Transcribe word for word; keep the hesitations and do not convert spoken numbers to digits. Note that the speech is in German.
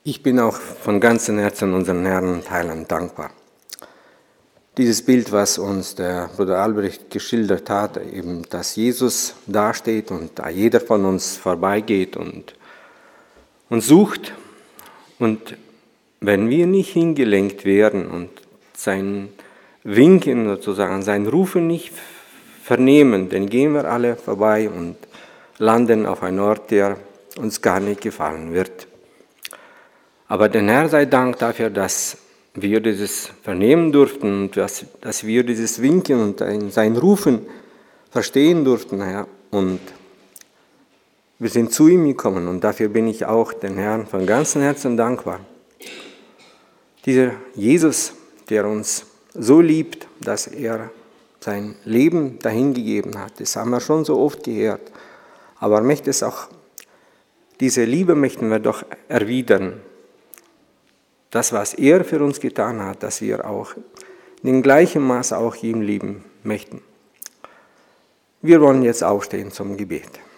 Ich bin auch von ganzem Herzen unseren Herrn und Heiland dankbar. Dieses Bild, was uns der Bruder Albrecht geschildert hat, eben, dass Jesus dasteht und da jeder von uns vorbeigeht und uns sucht. Und wenn wir nicht hingelenkt werden und sein Winken sozusagen, sein Rufen nicht vernehmen, dann gehen wir alle vorbei und landen auf einen Ort, der uns gar nicht gefallen wird. Aber den Herrn sei Dank dafür, dass wir dieses vernehmen durften und dass, dass wir dieses Winken und sein Rufen verstehen durften, Herr. Und wir sind zu ihm gekommen und dafür bin ich auch den Herrn von ganzem Herzen dankbar. Dieser Jesus, der uns so liebt, dass er sein Leben dahingegeben hat, das haben wir schon so oft gehört. Aber möchte es auch, diese Liebe möchten wir doch erwidern. Das, was er für uns getan hat, dass wir auch in dem gleichen Maß auch ihm lieben möchten. Wir wollen jetzt aufstehen zum Gebet.